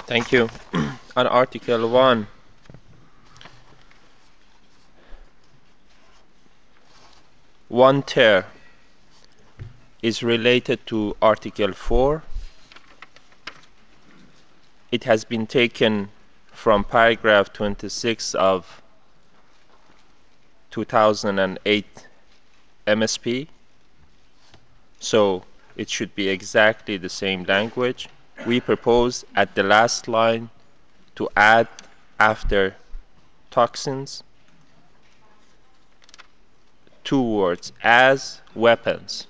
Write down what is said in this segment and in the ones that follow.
Thank you. On Article 1, 1/3 is related to Article 4. It has been taken from paragraph 26 of 2008 MSP, so it should be exactly the same language. We propose at the last line to add after toxins two words, as weapons.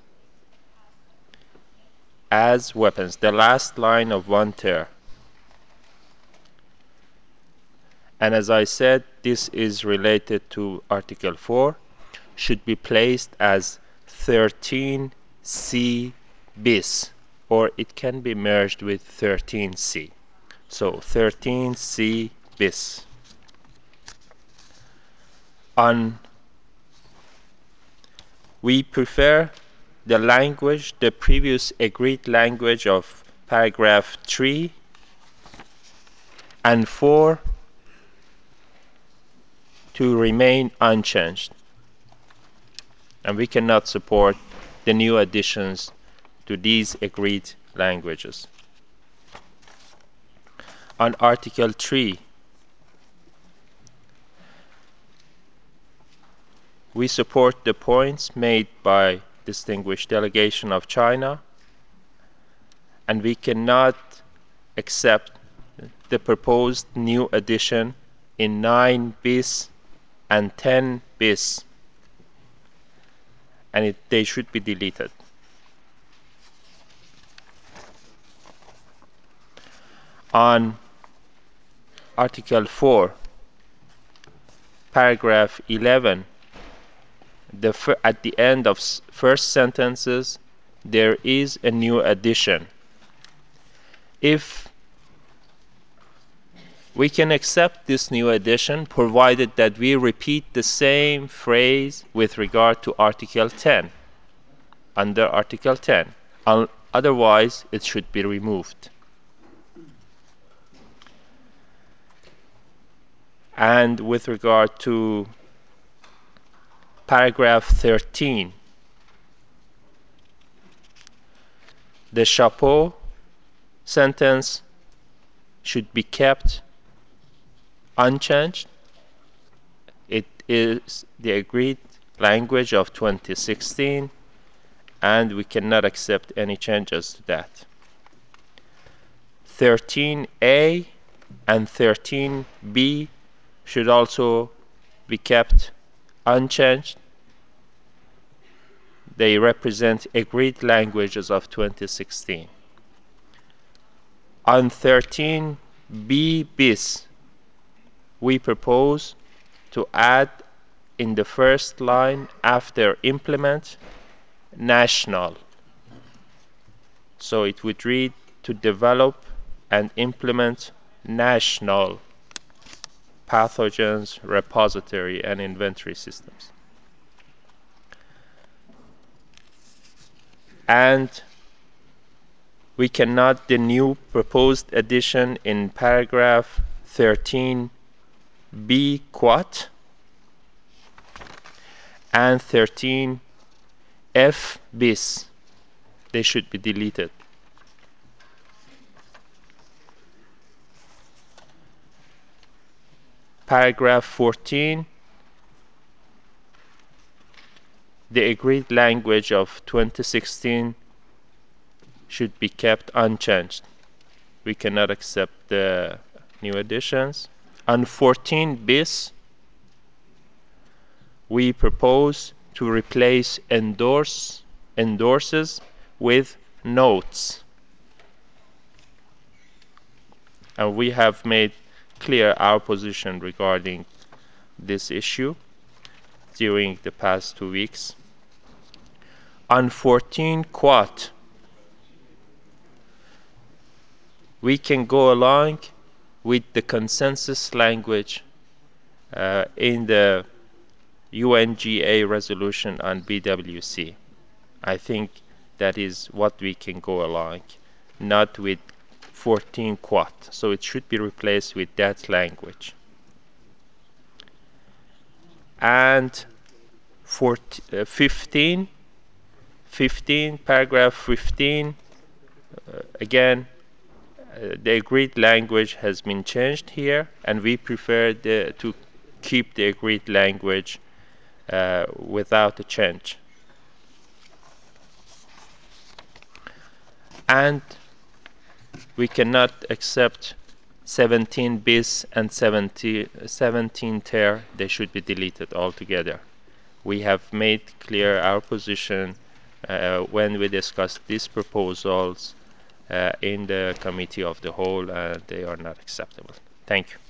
As weapons, the last line of 1/3. And as I said, this is related to Article 4, should be placed as 13C bis, or it can be merged with 13C. So 13C bis. On We prefer the language, the previous agreed language of paragraph 3 and 4 to remain unchanged. And we cannot support the new additions to these agreed languages. On Article 3, we support the points made by distinguished delegation of China, and we cannot accept the proposed new addition in 9 bis and 10 bis, and they should be deleted. On Article 4, paragraph 11, at the end of first sentences, there is a new addition. If we can accept this new addition, provided that we repeat the same phrase with regard to Article 10, under Article 10. Otherwise, it should be removed. And with regard to paragraph 13, the chapeau sentence should be kept unchanged. It is the agreed language of 2016, and we cannot accept any changes to that. 13A and 13B should also be kept unchanged. They represent agreed languages of 2016. On 13B bis, we propose to add in the first line after implement national. So it would read to develop and implement national pathogens, repository, and inventory systems. And we cannot, the new proposed addition in paragraph 13B quat and 13F bis, they should be deleted. Paragraph 14, the agreed language of 2016 should be kept unchanged. We cannot accept the new additions. On 14 bis, we propose to replace endorses with notes. And we have made clear our position regarding this issue during the past 2 weeks. On 14 quat, we can go along with the consensus language in the UNGA resolution on BWC. I think that is what we can go along, not with 14 quat. So it should be replaced with that language. And 15, paragraph 15, again, the agreed language has been changed here, and we prefer to keep the agreed language without a change. And we cannot accept 17 bis and 17 ter. They should be deleted altogether. We have made clear our position when we discussed these proposals in the committee of the whole, and they are not acceptable. Thank you.